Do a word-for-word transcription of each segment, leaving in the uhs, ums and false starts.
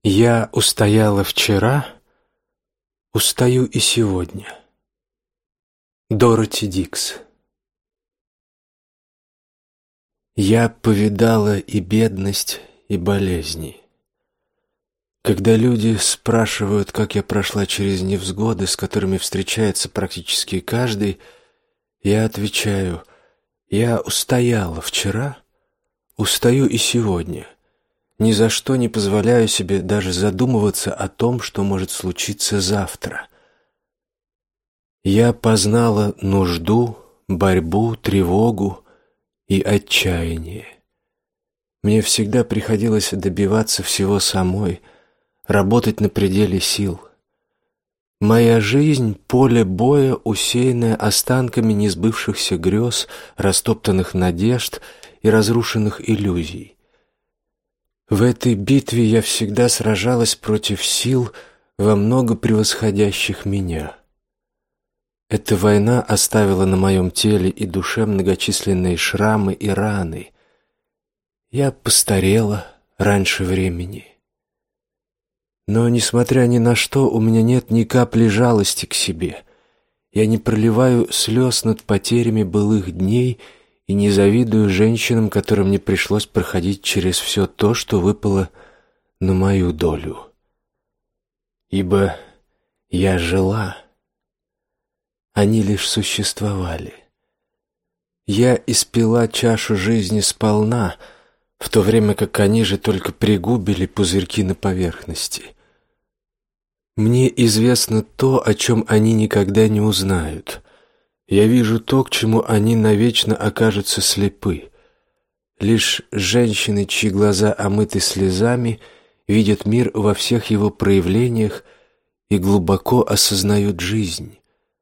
Я устояла вчера, устаю и сегодня. Дороти Дикс. Я повидала и бедность, и болезни. Когда люди спрашивают, как я прошла через невзгоды, с которыми встречается практически каждый, я отвечаю: я устояла вчера, устаю и сегодня. Ни за что не позволяю себе даже задумываться о том, что может случиться завтра. Я познала нужду, борьбу, тревогу и отчаяние. Мне всегда приходилось добиваться всего самой, работать на пределе сил. Моя жизнь — поле боя, усеянное останками несбывшихся грез, растоптанных надежд и разрушенных иллюзий. В этой битве я всегда сражалась против сил, во много превосходящих меня. Эта война оставила на моем теле и душе многочисленные шрамы и раны. Я постарела раньше времени. Но, несмотря ни на что, у меня нет ни капли жалости к себе. Я не проливаю слез над потерями былых дней и не завидую женщинам, которым не пришлось проходить через все то, что выпало на мою долю. Ибо я жила, они лишь существовали. Я испила чашу жизни сполна, в то время как они же только пригубили пузырьки на поверхности. Мне известно то, о чем они никогда не узнают. Я вижу то, к чему они навечно окажутся слепы. Лишь женщины, чьи глаза омыты слезами, видят мир во всех его проявлениях и глубоко осознают жизнь.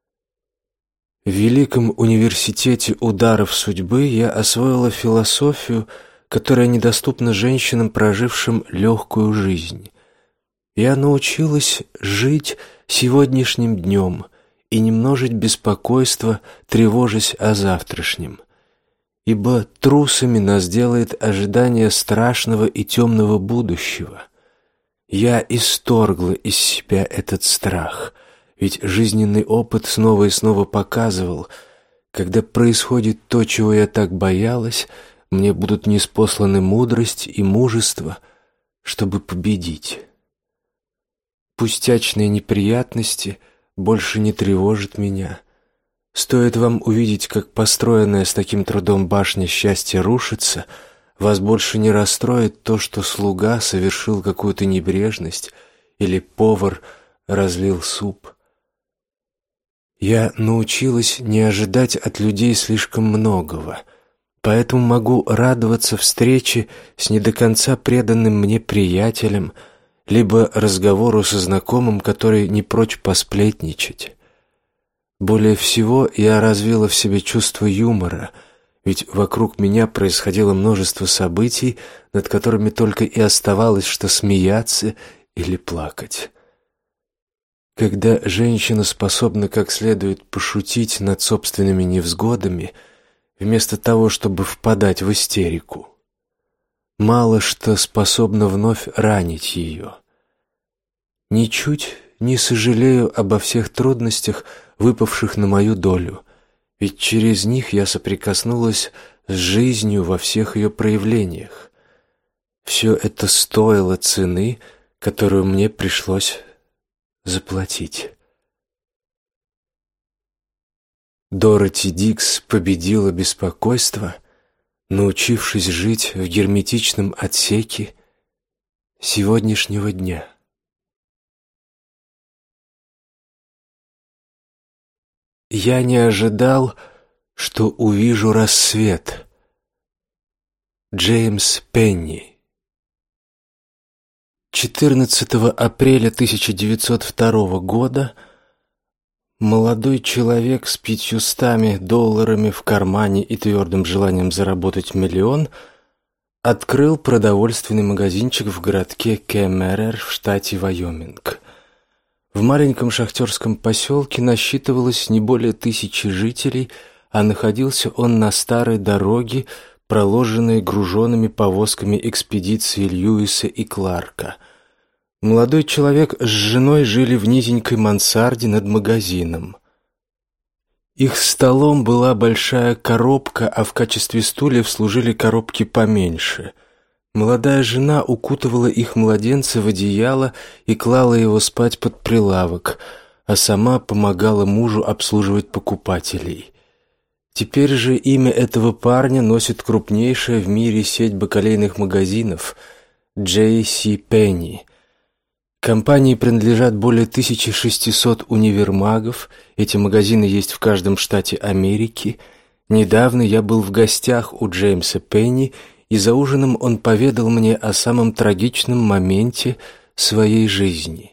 В Великом университете ударов судьбы я освоила философию, которая недоступна женщинам, прожившим легкую жизнь. Я научилась жить сегодняшним днем и не множить беспокойства, тревожась о завтрашнем. Ибо трусами нас делает ожидание страшного и темного будущего. Я исторгла из себя этот страх, ведь жизненный опыт снова и снова показывал: когда происходит то, чего я так боялась, мне будут ниспосланы мудрость и мужество, чтобы победить. Пустячные неприятности больше не тревожат меня. Стоит вам увидеть, как построенная с таким трудом башня счастья рушится, вас больше не расстроит то, что слуга совершил какую-то небрежность или повар разлил суп. Я научилась не ожидать от людей слишком многого, поэтому могу радоваться встрече с не до конца преданным мне приятелем, либо разговору со знакомым, который не прочь посплетничать. Более всего я развила в себе чувство юмора, ведь вокруг меня происходило множество событий, над которыми только и оставалось что смеяться или плакать. Когда женщина способна как следует пошутить над собственными невзгодами, вместо того, чтобы впадать в истерику, мало что способно вновь ранить ее. Ничуть не сожалею обо всех трудностях, выпавших на мою долю, ведь через них я соприкоснулась с жизнью во всех ее проявлениях. Все это стоило цены, которую мне пришлось заплатить. Дороти Дикс победила беспокойство, научившись жить в герметичном отсеке сегодняшнего дня. Я не ожидал, что увижу рассвет. Джеймс Пенни. четырнадцатого апреля тысяча девятьсот второго года молодой человек с пятьюстами долларами в кармане и твердым желанием заработать миллион открыл продовольственный магазинчик в городке Кемерер в штате Вайоминг. В маленьком шахтерском поселке насчитывалось не более тысячи жителей, а находился он на старой дороге, проложенной груженными повозками экспедиции Льюиса и Кларка. Молодой человек с женой жили в низенькой мансарде над магазином. Их столом была большая коробка, а в качестве стульев служили коробки поменьше. Молодая жена укутывала их младенца в одеяло и клала его спать под прилавок, а сама помогала мужу обслуживать покупателей. Теперь же имя этого парня носит крупнейшая в мире сеть бакалейных магазинов Джей Си Пенни. Компании принадлежат более тысячи шестисот универмагов. Эти магазины есть в каждом штате Америки. Недавно я был в гостях у Джеймса Пенни, и за ужином он поведал мне о самом трагичном моменте своей жизни.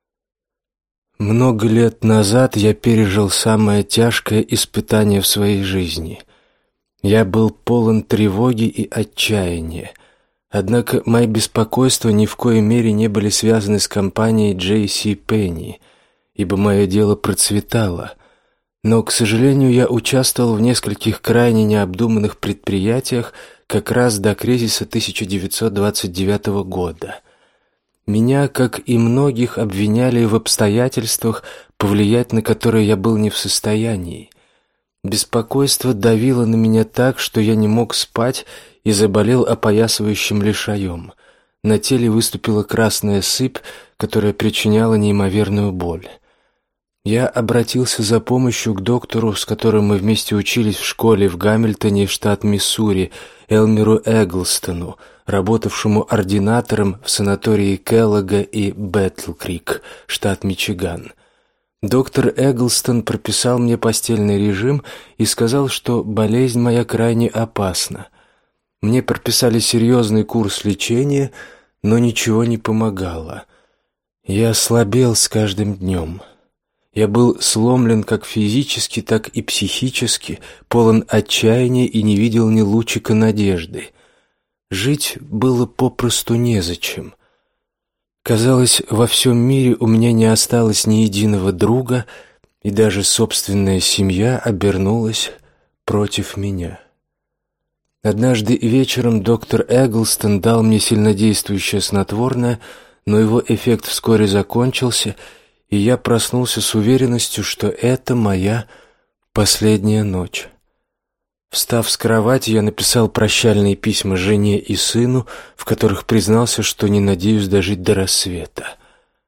Много лет назад я пережил самое тяжкое испытание в своей жизни. Я был полон тревоги и отчаяния. Однако мои беспокойства ни в коей мере не были связаны с компанией Джей Си Пенни, ибо мое дело процветало. Но, к сожалению, я участвовал в нескольких крайне необдуманных предприятиях как раз до кризиса тысяча девятьсот двадцать девятого года. Меня, как и многих, обвиняли в обстоятельствах, повлиять на которые я был не в состоянии. Беспокойство давило на меня так, что я не мог спать и заболел опоясывающим лишаем. На теле выступила красная сыпь, которая причиняла неимоверную боль. Я обратился за помощью к доктору, с которым мы вместе учились в школе в Гамильтоне, штат Миссури, Элмеру Эглстону, работавшему ординатором в санатории Келлога и Бэтл-Крик, штат Мичиган. Доктор Эглстон прописал мне постельный режим и сказал, что болезнь моя крайне опасна. Мне прописали серьезный курс лечения, но ничего не помогало. Я слабел с каждым днем. Я был сломлен как физически, так и психически, полон отчаяния и не видел ни лучика надежды. Жить было попросту незачем. Казалось, во всем мире у меня не осталось ни единого друга, и даже собственная семья обернулась против меня. Однажды вечером доктор Эглстон дал мне сильнодействующее снотворное, но его эффект вскоре закончился, и я проснулся с уверенностью, что это моя последняя ночь. Встав с кровати, я написал прощальные письма жене и сыну, в которых признался, что не надеюсь дожить до рассвета.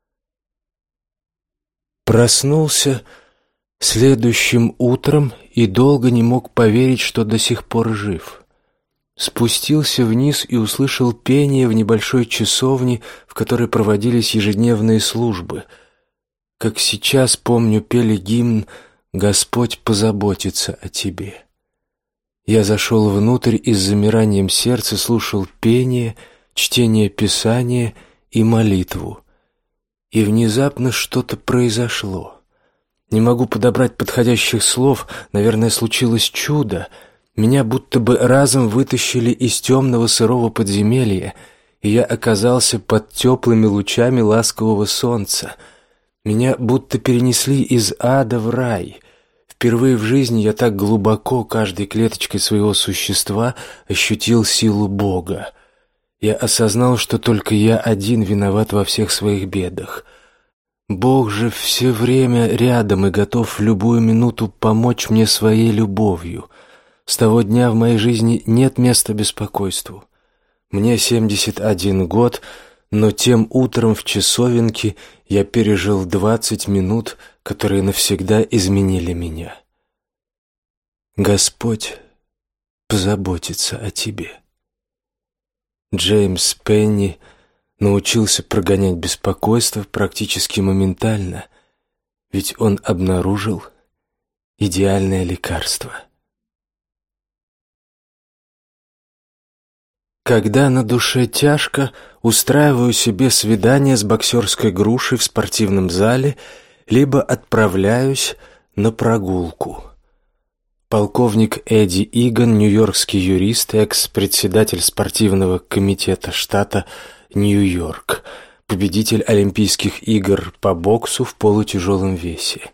Проснулся следующим утром и долго не мог поверить, что до сих пор жив. Спустился вниз и услышал пение в небольшой часовне, в которой проводились ежедневные службы. Как сейчас помню, пели гимн «Господь позаботится о тебе». Я зашел внутрь и с замиранием сердца слушал пение, чтение Писания и молитву. И внезапно что-то произошло. Не могу подобрать подходящих слов, наверное, случилось чудо. Меня будто бы разом вытащили из темного сырого подземелья, и я оказался под теплыми лучами ласкового солнца. Меня будто перенесли из ада в рай. Впервые в жизни я так глубоко, каждой клеточкой своего существа, ощутил силу Бога. Я осознал, что только я один виноват во всех своих бедах. Бог же все время рядом и готов в любую минуту помочь мне своей любовью. С того дня в моей жизни нет места беспокойству. Мне семьдесят один год, но тем утром в часовенке я пережил двадцать минут, которые навсегда изменили меня. Господь позаботится о тебе. Джеймс Пенни научился прогонять беспокойство практически моментально, ведь он обнаружил идеальное лекарство. Когда на душе тяжко, устраиваю себе свидание с боксерской грушей в спортивном зале, либо отправляюсь на прогулку. Полковник Эдди Иган, нью-йоркский юрист, экс-председатель спортивного комитета штата Нью-Йорк, победитель Олимпийских игр по боксу в полутяжелом весе.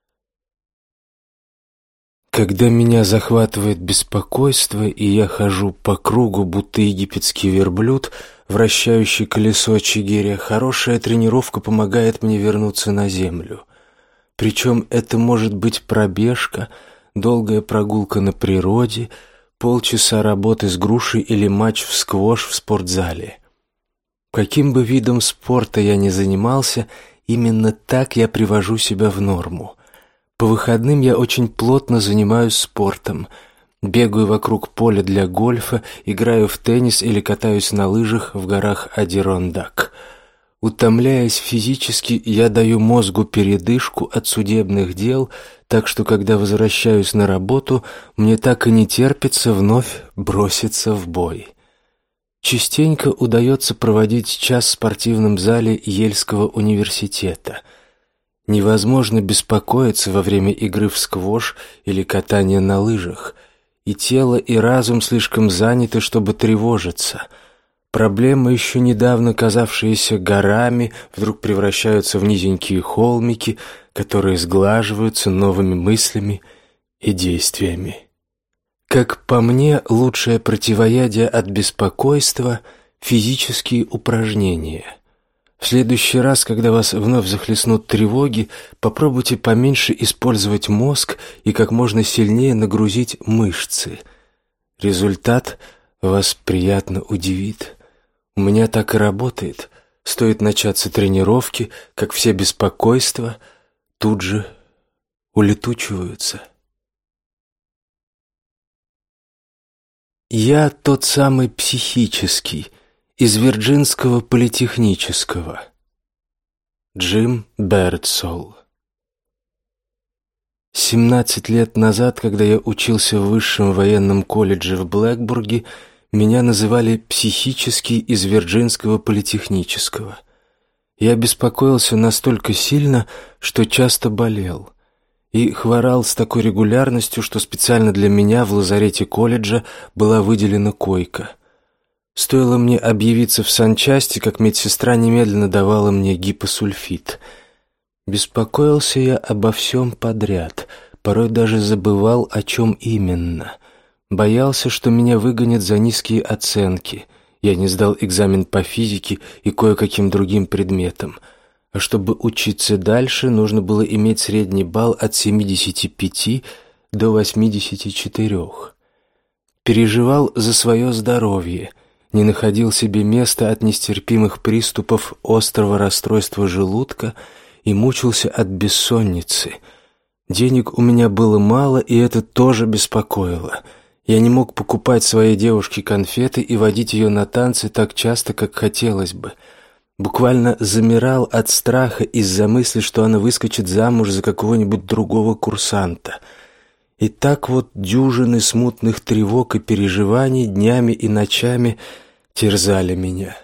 Когда меня захватывает беспокойство, и я хожу по кругу, будто египетский верблюд, вращающий колесо Чигиря, хорошая тренировка помогает мне вернуться на землю. Причем это может быть пробежка, долгая прогулка на природе, полчаса работы с грушей или матч в сквош в спортзале. Каким бы видом спорта я ни занимался, именно так я привожу себя в норму. По выходным я очень плотно занимаюсь спортом. Бегаю вокруг поля для гольфа, играю в теннис или катаюсь на лыжах в горах Адирондак. Утомляясь физически, я даю мозгу передышку от судебных дел, так что, когда возвращаюсь на работу, мне так и не терпится вновь броситься в бой. Частенько удается проводить час в спортивном зале Ельского университета. Невозможно беспокоиться во время игры в сквош или катания на лыжах, и тело, и разум слишком заняты, чтобы тревожиться. Проблемы, еще недавно казавшиеся горами, вдруг превращаются в низенькие холмики, которые сглаживаются новыми мыслями и действиями. Как по мне, лучшее противоядие от беспокойства — физические упражнения. В следующий раз, когда вас вновь захлестнут тревоги, попробуйте поменьше использовать мозг и как можно сильнее нагрузить мышцы. Результат вас приятно удивит. У меня так и работает. Стоит начаться тренировки, как все беспокойства тут же улетучиваются. Я тот самый психический, из Вирджинского политехнического. Джим Бертсол. Семнадцать лет назад, когда я учился в высшем военном колледже в Блэкбурге, меня называли психический из Вирджинского политехнического. Я беспокоился настолько сильно, что часто болел. И хворал с такой регулярностью, что специально для меня в лазарете колледжа была выделена койка. Стоило мне объявиться в санчасти, как медсестра немедленно давала мне гипосульфит. Беспокоился я обо всем подряд, порой даже забывал, о чем именно. Боялся, что меня выгонят за низкие оценки. Я не сдал экзамен по физике и кое-каким другим предметам. А чтобы учиться дальше, нужно было иметь средний балл от семидесяти пяти до восьмидесяти четырёх. Переживал за свое здоровье, не находил себе места от нестерпимых приступов острого расстройства желудка и мучился от бессонницы. Денег у меня было мало, и это тоже беспокоило. Я не мог покупать своей девушке конфеты и водить ее на танцы так часто, как хотелось бы. Буквально замирал от страха из-за мысли, что она выскочит замуж за какого-нибудь другого курсанта. И так вот дюжины смутных тревог и переживаний днями и ночами терзали меня.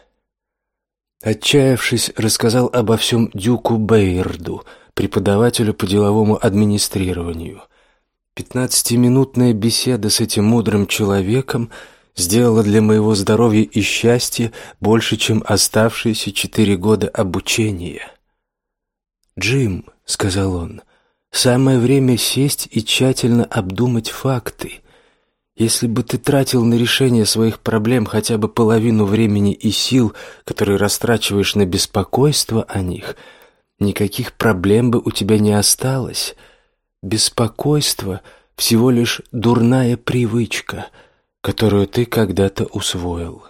Отчаявшись, рассказал обо всем Дюку Бейерду, преподавателю по деловому администрированию. Пятнадцатиминутная беседа с этим мудрым человеком сделала для моего здоровья и счастья больше, чем оставшиеся четыре года обучения. «Джим», — сказал он, — «самое время сесть и тщательно обдумать факты. Если бы ты тратил на решение своих проблем хотя бы половину времени и сил, которые растрачиваешь на беспокойство о них, никаких проблем бы у тебя не осталось. Беспокойство — всего лишь дурная привычка, которую ты когда-то усвоил».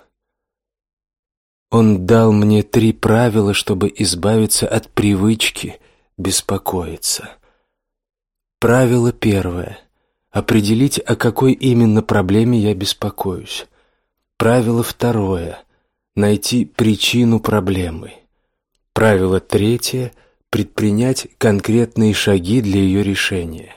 Он дал мне три правила, чтобы избавиться от привычки беспокоиться. Правило первое. Определить, о какой именно проблеме я беспокоюсь. Правило второе. Найти причину проблемы. Правило третье. Предпринять конкретные шаги для ее решения.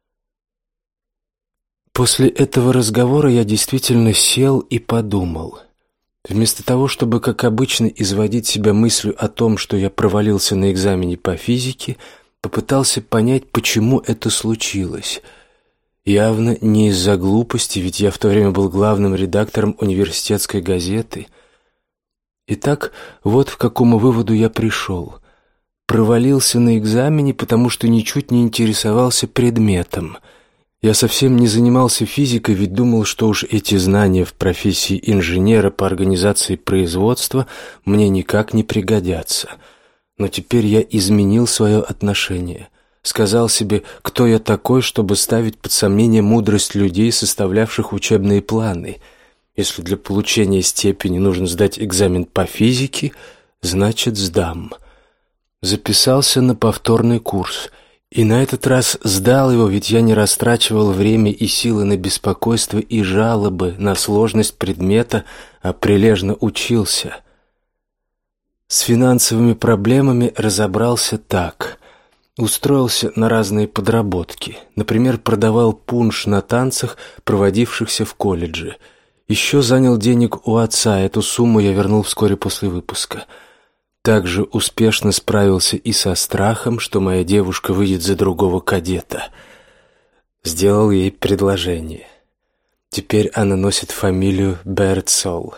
После этого разговора я действительно сел и подумал. Вместо того, чтобы, как обычно, изводить себя мыслью о том, что я провалился на экзамене по физике, попытался понять, почему это случилось. Явно не из-за глупости, ведь я в то время был главным редактором университетской газеты. Итак, вот к какому выводу я пришел. Провалился на экзамене, потому что ничуть не интересовался предметом. Я совсем не занимался физикой, ведь думал, что уж эти знания в профессии инженера по организации производства мне никак не пригодятся. Но теперь я изменил свое отношение. Сказал себе, кто я такой, чтобы ставить под сомнение мудрость людей, составлявших учебные планы. Если для получения степени нужно сдать экзамен по физике, значит, сдам. Записался на повторный курс. И на этот раз сдал его, ведь я не растрачивал время и силы на беспокойство и жалобы на сложность предмета, а прилежно учился. С финансовыми проблемами разобрался так. Устроился на разные подработки. Например, продавал пунш на танцах, проводившихся в колледже. Еще занял денег у отца, эту сумму я вернул вскоре после выпуска. Также успешно справился и со страхом, что моя девушка выйдет за другого кадета. Сделал ей предложение. Теперь она носит фамилию Берцол.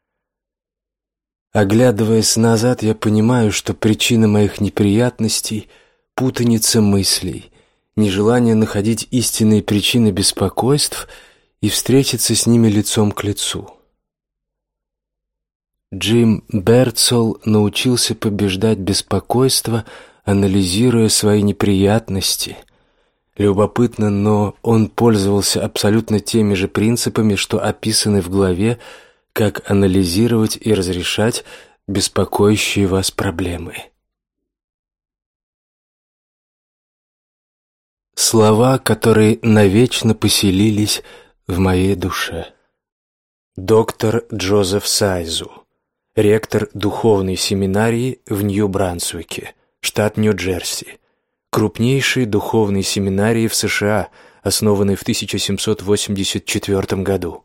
Оглядываясь назад, я понимаю, что причина моих неприятностей — путаница мыслей, нежелание находить истинные причины беспокойств и встретиться с ними лицом к лицу. Джим Берцол научился побеждать беспокойство, анализируя свои неприятности. Любопытно, но он пользовался абсолютно теми же принципами, что описаны в главе «Как анализировать и разрешать беспокоящие вас проблемы». Слова, которые навечно поселились в моей душе. Доктор Джозеф Сайзу, ректор духовной семинарии в Нью-Брансуике, штат Нью-Джерси, крупнейшей духовной семинарии в США, основанной в тысяча семьсот восемьдесят четвёртом году.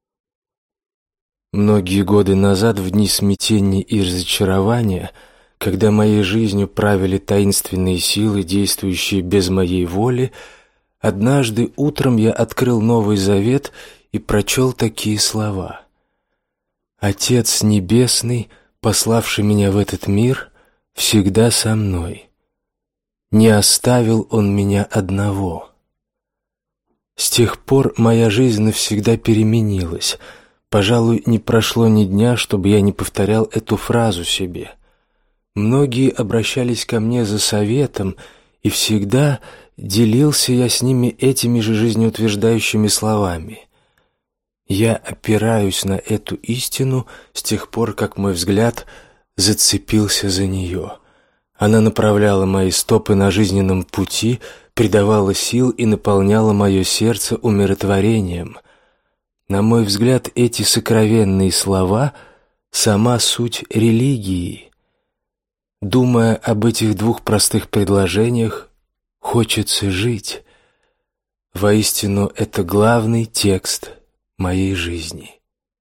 Многие годы назад, в дни смятения и разочарования, когда моей жизнью правили таинственные силы, действующие без моей воли, однажды утром я открыл Новый Завет и прочел такие слова: «Отец Небесный, пославший меня в этот мир, всегда со мной. Не оставил Он меня одного». С тех пор моя жизнь навсегда переменилась. Пожалуй, не прошло ни дня, чтобы я не повторял эту фразу себе. Многие обращались ко мне за советом, и всегда делился я с ними этими же жизнеутверждающими словами. Я опираюсь на эту истину с тех пор, как мой взгляд зацепился за нее. Она направляла мои стопы на жизненном пути, придавала сил и наполняла мое сердце умиротворением. На мой взгляд, эти сокровенные слова — сама суть религии. Думая об этих двух простых предложениях, хочется жить. Воистину, это главный текст моей жизни.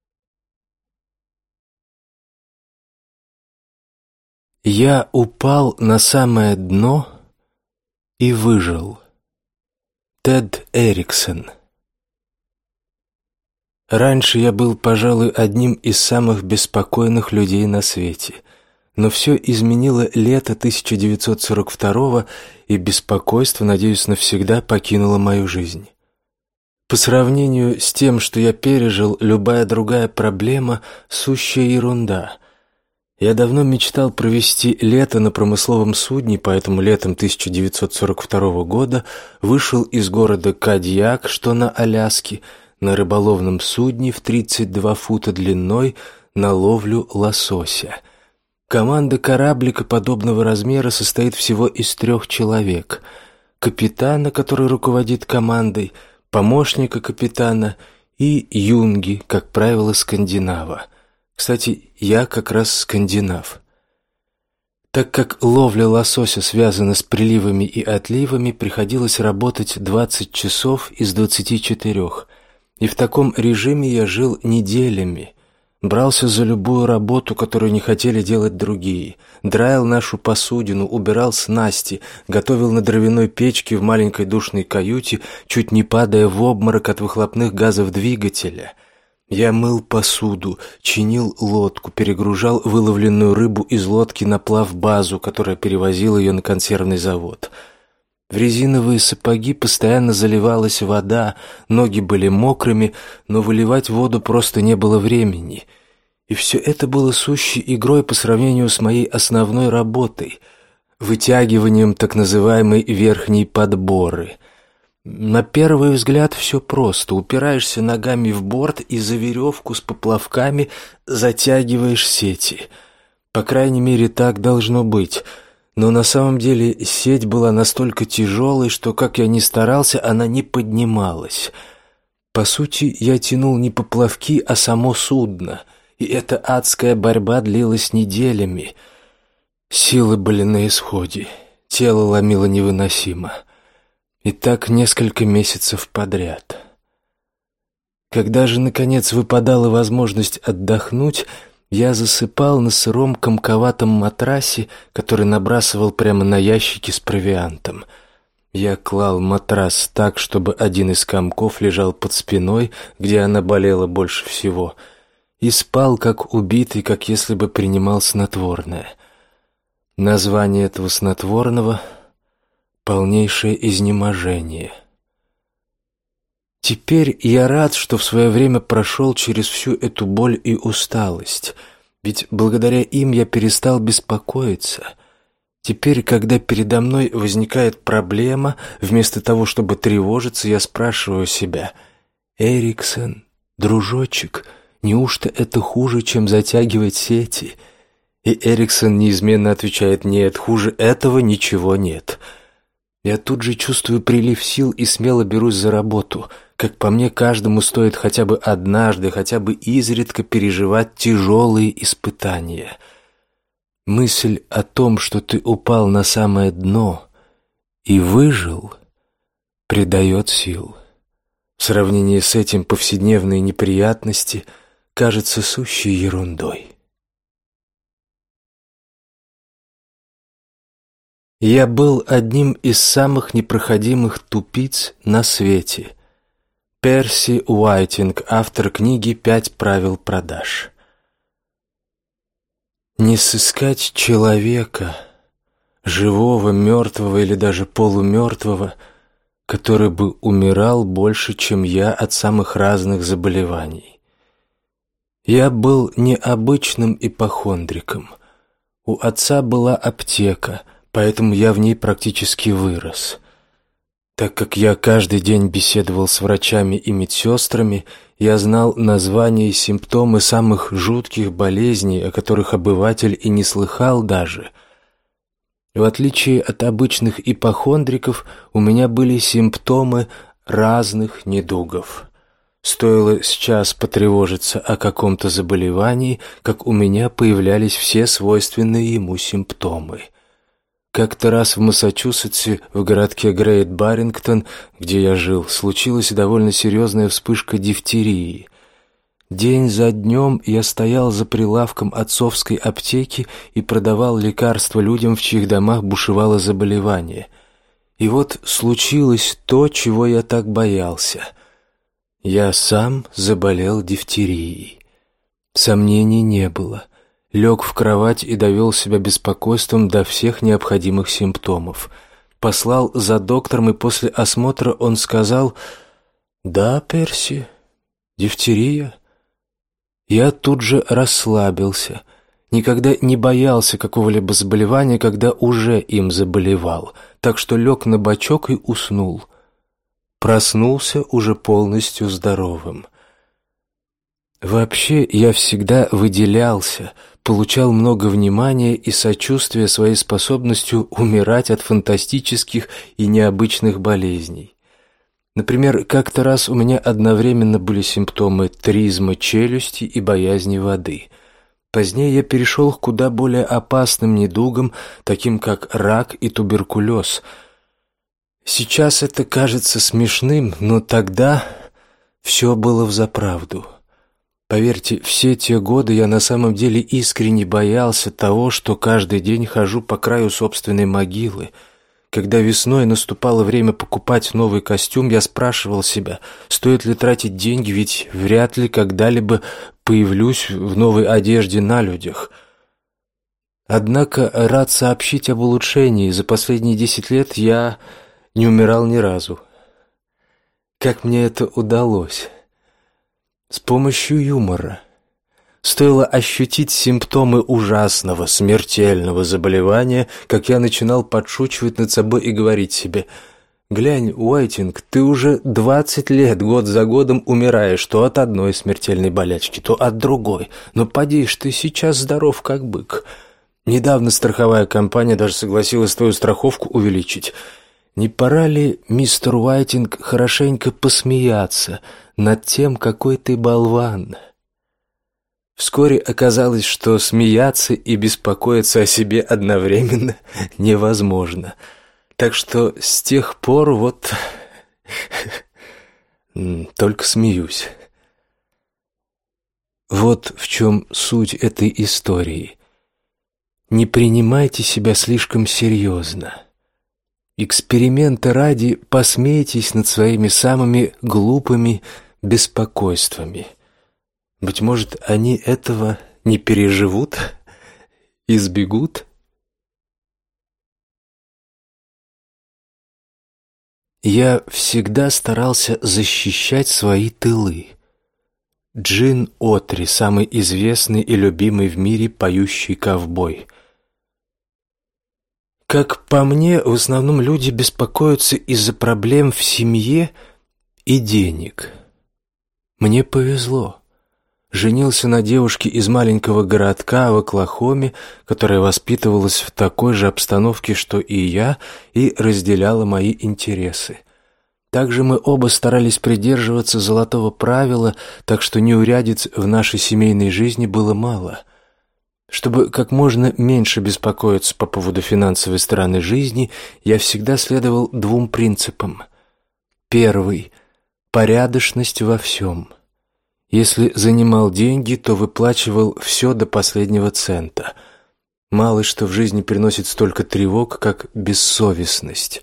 Я упал на самое дно и выжил. Тед Эриксон. Раньше я был, пожалуй, одним из самых беспокойных людей на свете. Но все изменило лето тысяча девятьсот сорок второго, и беспокойство, надеюсь, навсегда покинуло мою жизнь. По сравнению с тем, что я пережил, любая другая проблема — сущая ерунда. Я давно мечтал провести лето на промысловом судне, поэтому летом тысяча девятьсот сорок второго года вышел из города Кадьяк, что на Аляске, на рыболовном судне в тридцать два фута длиной на ловлю лосося. Команда кораблика подобного размера состоит всего из трех человек: капитана, который руководит командой, помощника капитана и юнги, как правило, скандинава. Кстати, я как раз скандинав. Так как ловля лосося связана с приливами и отливами, приходилось работать двадцать часов из двадцати четырёх, и в таком режиме я жил неделями. Брался за любую работу, которую не хотели делать другие. Драил нашу посудину, убирал снасти, готовил на дровяной печке в маленькой душной каюте, чуть не падая в обморок от выхлопных газов двигателя. Я мыл посуду, чинил лодку, перегружал выловленную рыбу из лодки на плавбазу, которая перевозила ее на консервный завод. В резиновые сапоги постоянно заливалась вода, ноги были мокрыми, но выливать воду просто не было времени. И все это было сущей игрой по сравнению с моей основной работой — вытягиванием так называемой верхней подборы. На первый взгляд все просто. Упираешься ногами в борт и за веревку с поплавками затягиваешь сети. По крайней мере, так должно быть. Но на самом деле сеть была настолько тяжелой, что, как я ни старался, она не поднималась. По сути, я тянул не поплавки, а само судно. И эта адская борьба длилась неделями. Силы были на исходе. Тело ломило невыносимо. И так несколько месяцев подряд. Когда же, наконец, выпадала возможность отдохнуть, я засыпал на сыром комковатом матрасе, который набрасывал прямо на ящики с провиантом. Я клал матрас так, чтобы один из комков лежал под спиной, где она болела больше всего, и спал, как убитый, как если бы принимал снотворное. Название этого снотворного — полнейшее изнеможение. Теперь я рад, что в свое время прошел через всю эту боль и усталость, ведь благодаря им я перестал беспокоиться. Теперь, когда передо мной возникает проблема, вместо того, чтобы тревожиться, я спрашиваю себя: «Эриксон, дружочек, неужто это хуже, чем затягивать сети?» И Эриксон неизменно отвечает: «Нет, хуже этого ничего нет». Я тут же чувствую прилив сил и смело берусь за работу. Как по мне, каждому стоит хотя бы однажды, хотя бы изредка переживать тяжелые испытания. Мысль о том, что ты упал на самое дно и выжил, придает сил. В сравнении с этим повседневные неприятности кажутся сущей ерундой. Я был одним из самых непроходимых тупиц на свете. Перси Уайтинг, автор книги «Пять правил продаж». Не сыскать человека, живого, мертвого или даже полумертвого, который бы умирал больше, чем я, от самых разных заболеваний. Я был необычным ипохондриком. У отца была аптека, поэтому я в ней практически вырос. Так как я каждый день беседовал с врачами и медсестрами, я знал названия и симптомы самых жутких болезней, о которых обыватель и не слыхал даже. В отличие от обычных ипохондриков, у меня были симптомы разных недугов. Стоило сейчас потревожиться о каком-то заболевании, как у меня появлялись все свойственные ему симптомы. Как-то раз в Массачусетсе, в городке Грейт-Баррингтон, где я жил, случилась довольно серьезная вспышка дифтерии. День за днем я стоял за прилавком отцовской аптеки и продавал лекарства людям, в чьих домах бушевало заболевание. И вот случилось то, чего я так боялся. Я сам заболел дифтерией. Сомнений не было. Лег в кровать и довел себя беспокойством до всех необходимых симптомов. Послал за доктором, и после осмотра он сказал: «Да, Перси, дифтерия». Я тут же расслабился. Никогда не боялся какого-либо заболевания, когда уже им заболевал, так что лег на бочок и уснул. Проснулся уже полностью здоровым. Вообще, я всегда выделялся, получал много внимания и сочувствия своей способностью умирать от фантастических и необычных болезней. Например, как-то раз у меня одновременно были симптомы тризма челюсти и боязни воды. Позднее я перешел к куда более опасным недугам, таким как рак и туберкулез. Сейчас это кажется смешным, но тогда все было взаправду. Поверьте, все те годы я на самом деле искренне боялся того, что каждый день хожу по краю собственной могилы. Когда весной наступало время покупать новый костюм, я спрашивал себя, стоит ли тратить деньги, ведь вряд ли когда-либо появлюсь в новой одежде на людях. Однако рад сообщить об улучшении. За последние десять лет я не умирал ни разу. Как мне это удалось? С помощью юмора. Стоило ощутить симптомы ужасного, смертельного заболевания, как я начинал подшучивать над собой и говорить себе: «Глянь, Уайтинг, ты уже двадцать лет год за годом умираешь то от одной смертельной болячки, то от другой. Но поди ж, ты сейчас здоров как бык. Недавно страховая компания даже согласилась твою страховку увеличить. Не пора ли, мистер Уайтинг, хорошенько посмеяться над тем, какой ты болван?» Вскоре оказалось, что смеяться и беспокоиться о себе одновременно невозможно. Так что с тех пор вот только смеюсь. Вот в чем суть этой истории. Не принимайте себя слишком серьезно. Эксперимента ради посмейтесь над своими самыми глупыми беспокойствами. Быть может, они этого не переживут, избегут? Я всегда старался защищать свои тылы. Джин Отри, самый известный и любимый в мире поющий ковбой. Как по мне, в основном люди беспокоятся из-за проблем в семье и денег. Мне повезло. Женился на девушке из маленького городка в Оклахоме, которая воспитывалась в такой же обстановке, что и я, и разделяла мои интересы. Также мы оба старались придерживаться золотого правила, так что неурядиц в нашей семейной жизни было мало. Чтобы как можно меньше беспокоиться по поводу финансовой стороны жизни, я всегда следовал двум принципам. Первый – порядочность во всем. Если занимал деньги, то выплачивал все до последнего цента. Мало что в жизни приносит столько тревог, как бессовестность.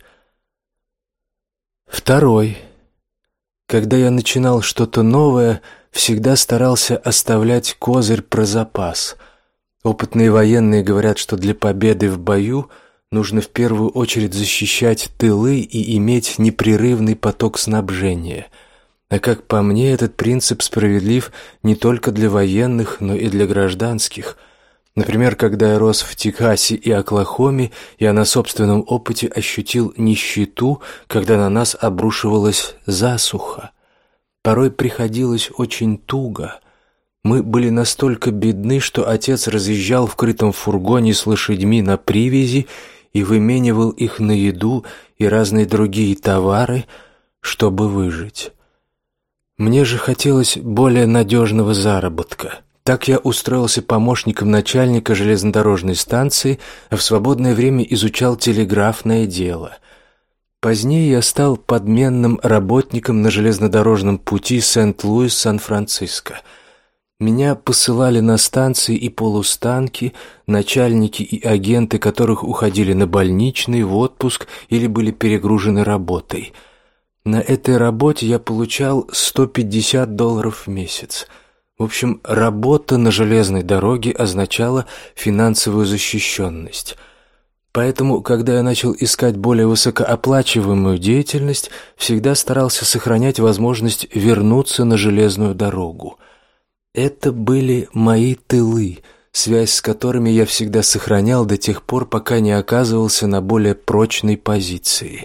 Второй. Когда я начинал что-то новое, всегда старался оставлять козырь про запас. Опытные военные говорят, что для победы в бою нужно в первую очередь защищать тылы и иметь непрерывный поток снабжения. А как по мне, этот принцип справедлив не только для военных, но и для гражданских. Например, когда я рос в Техасе и Оклахоме, я на собственном опыте ощутил нищету, когда на нас обрушивалась засуха. Порой приходилось очень туго. Мы были настолько бедны, что отец разъезжал в крытом фургоне с лошадьми на привязи и выменивал их на еду и разные другие товары, чтобы выжить. Мне же хотелось более надежного заработка. Так я устроился помощником начальника железнодорожной станции, а в свободное время изучал телеграфное дело. Позднее я стал подменным работником на железнодорожном пути Сент-Луис-Сан-Франциско. Меня посылали на станции и полустанки, начальники и агенты которых уходили на больничный, в отпуск или были перегружены работой. На этой работе я получал сто пятьдесят долларов в месяц. В общем, работа на железной дороге означала финансовую защищенность. Поэтому, когда я начал искать более высокооплачиваемую деятельность, всегда старался сохранять возможность вернуться на железную дорогу. Это были мои тылы, связь с которыми я всегда сохранял до тех пор, пока не оказывался на более прочной позиции.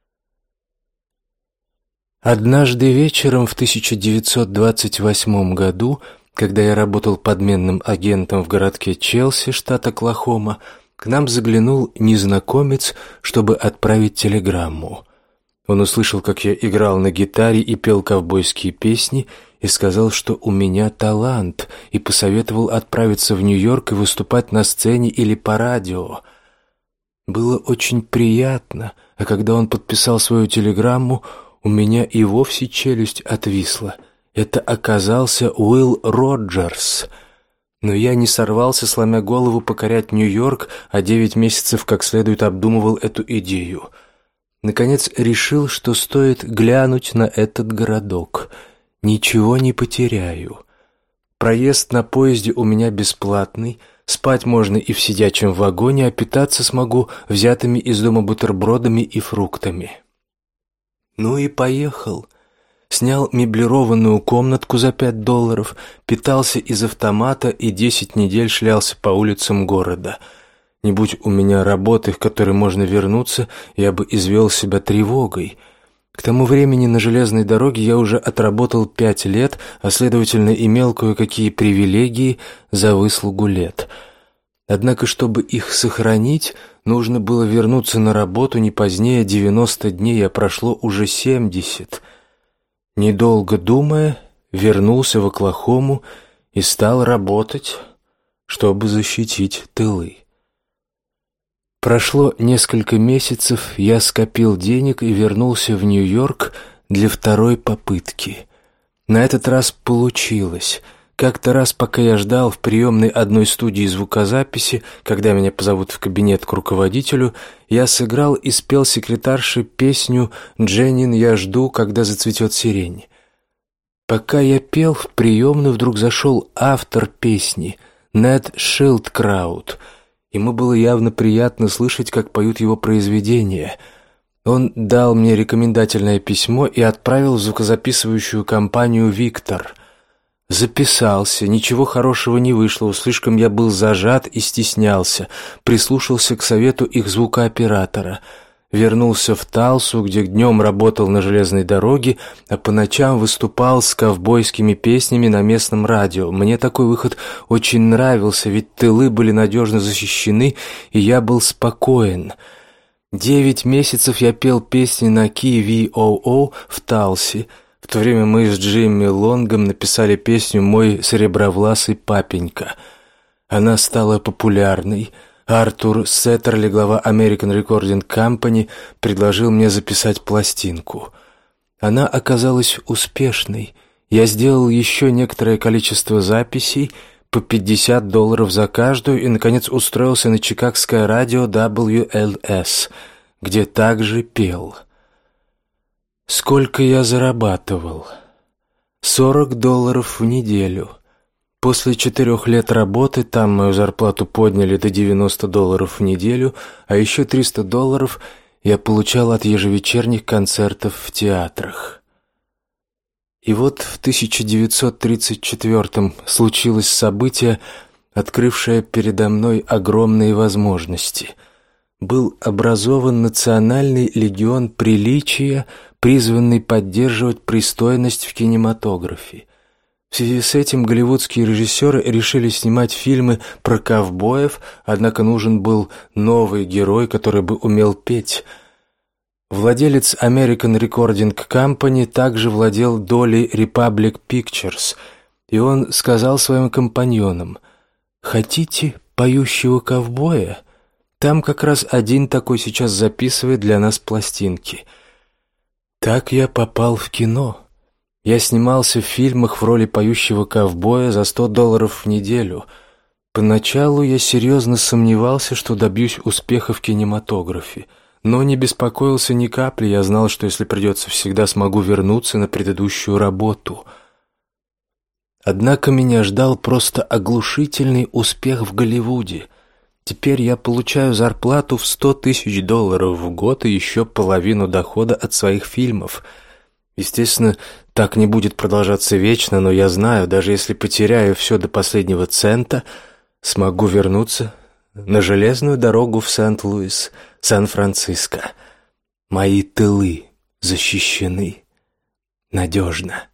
Однажды вечером в тысяча девятьсот двадцать восьмом году, когда я работал подменным агентом в городке Челси, штат Оклахома, к нам заглянул незнакомец, чтобы отправить телеграмму. Он услышал, как я играл на гитаре и пел ковбойские песни, и сказал, что у меня талант, и посоветовал отправиться в Нью-Йорк и выступать на сцене или по радио. Было очень приятно, а когда он подписал свою телеграмму, у меня и вовсе челюсть отвисла. Это оказался Уилл Роджерс. Но я не сорвался, сломя голову, покорять Нью-Йорк, а девять месяцев как следует обдумывал эту идею. Наконец решил, что стоит глянуть на этот городок. Ничего не потеряю. Проезд на поезде у меня бесплатный, спать можно и в сидячем вагоне, а питаться смогу взятыми из дома бутербродами и фруктами. Ну и поехал. Снял меблированную комнатку за пять долларов, питался из автомата и десять недель шлялся по улицам города. Не будь у меня работы, в которой можно вернуться, я бы извел себя тревогой. К тому времени на железной дороге я уже отработал пять лет, а следовательно имел кое-какие привилегии за выслугу лет. Однако, чтобы их сохранить, нужно было вернуться на работу не позднее девяноста дней, а прошло уже семьдесят. Недолго думая, вернулся в Оклахому и стал работать, чтобы защитить тылы. Прошло несколько месяцев, я скопил денег и вернулся в Нью-Йорк для второй попытки. На этот раз получилось. Как-то раз, пока я ждал в приемной одной студии звукозаписи, когда меня позовут в кабинет к руководителю, я сыграл и спел секретарше песню «Дженнин, я жду, когда зацветет сирень». Пока я пел, в приемную вдруг зашел автор песни, Нед Шилдкраут. Ему было явно приятно слышать, как поют его произведения. Он дал мне рекомендательное письмо и отправил в звукозаписывающую компанию «Виктор». Записался, ничего хорошего не вышло, слишком я был зажат и стеснялся, прислушался к совету их звукооператора. Вернулся в Талсу, где днем работал на железной дороге, а по ночам выступал с ковбойскими песнями на местном радио. Мне такой выход очень нравился, ведь тылы были надежно защищены, и я был спокоен. Девять месяцев я пел песни на Ки Ви О О в Талсе. В то время мы с Джимми Лонгом написали песню «Мой серебровласый папенька». Она стала популярной. Артур Сеттерли, глава American Recording Company, предложил мне записать пластинку. Она оказалась успешной. Я сделал еще некоторое количество записей, по пятьдесят долларов за каждую, и, наконец, устроился на чикагское радио дабл ю эл эс, где также пел. Сколько я зарабатывал? сорок долларов в неделю. После четырех лет работы там мою зарплату подняли до девяноста долларов в неделю, а еще триста долларов я получал от ежевечерних концертов в театрах. И вот в тысяча девятьсот тридцать четвёртом случилось событие, открывшее передо мной огромные возможности. Был образован Национальный легион приличия, призванный поддерживать пристойность в кинематографе. В связи с этим голливудские режиссеры решили снимать фильмы про ковбоев, однако нужен был новый герой, который бы умел петь. Владелец American Recording Company также владел долей Republic Pictures, и он сказал своим компаньонам: «Хотите поющего ковбоя? Там как раз один такой сейчас записывает для нас пластинки». Так я попал в кино. Я снимался в фильмах в роли поющего ковбоя за сто долларов в неделю. Поначалу я серьезно сомневался, что добьюсь успеха в кинематографе, но не беспокоился ни капли. Я знал, что если придется, всегда смогу вернуться на предыдущую работу. Однако меня ждал просто оглушительный успех в Голливуде. Теперь я получаю зарплату в сто тысяч долларов в год и еще половину дохода от своих фильмов. Естественно, так не будет продолжаться вечно, но я знаю, даже если потеряю все до последнего цента, смогу вернуться на железную дорогу в Сент-Луис, Сан-Франциско. Мои тылы защищены надежно.